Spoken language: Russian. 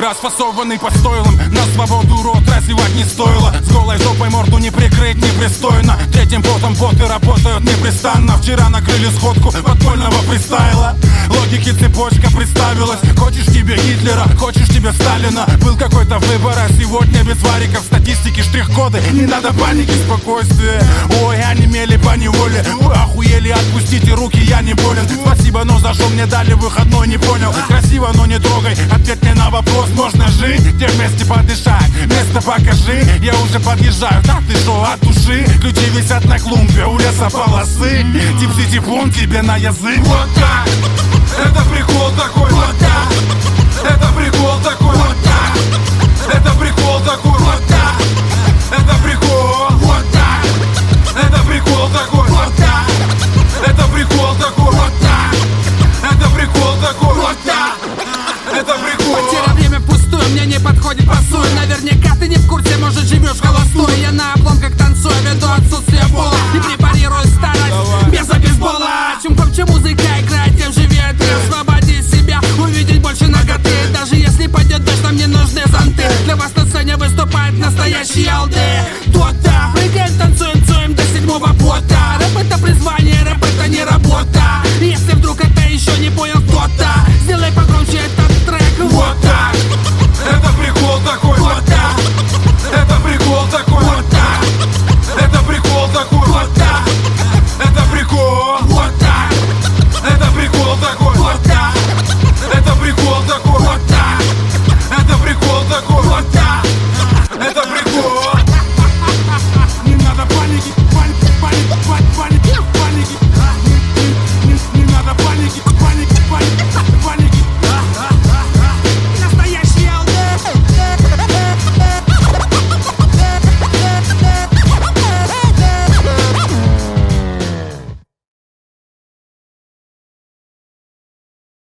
расфасованный по стойлам. На свободу рот развивать не стоило. С голой жопой морду не прикрыть непристойно. Третьим ботом боты работают непрестанно. Вчера накрыли сходку подпольного фристайла. Логики цепочка представилась. Хочешь тебе Гитлера, хочешь тебе Сталина. Был какой-то выбор, а сегодня без вариков. Статистики, штрих-коды, не надо паники, спокойствие. Ой, онемели по неволе. Вы охуели, отпустите руки, я не болен. Спасибо, но за что мне дали выходной, не понял. Красиво, но не трогай, ответ мне на вопрос. Можно жить, где вместе подышать. Место покажи, я уже подъезжаю. Так ты шо, от души. Ключи висят на клумбе у лесополосы. Тип-си-типун тебе на язык. Вот так, это прикол такой. Вот так, это прикол такой. Вот так, это прикол такой. Вот так, это прикол. Вот так, это прикол такой. Вот так, это прикол такой. Вот так, это прикол такой. Вот так, это прикол. Потеря время пустую, мне не подходит пасуй. Наверняка ты не в курсе, может живешь холостой. Я на обломках танцую, веду отсутствие пола. И препарирую старость без обезбола. Чем громче музыка играет, тем живее ты. Освободи себя, увидеть больше ноготы. Даже если пойдет дождь, нам не нужны зонты. Для вас на сцене выступает настоящий алды. Кто-то прыгает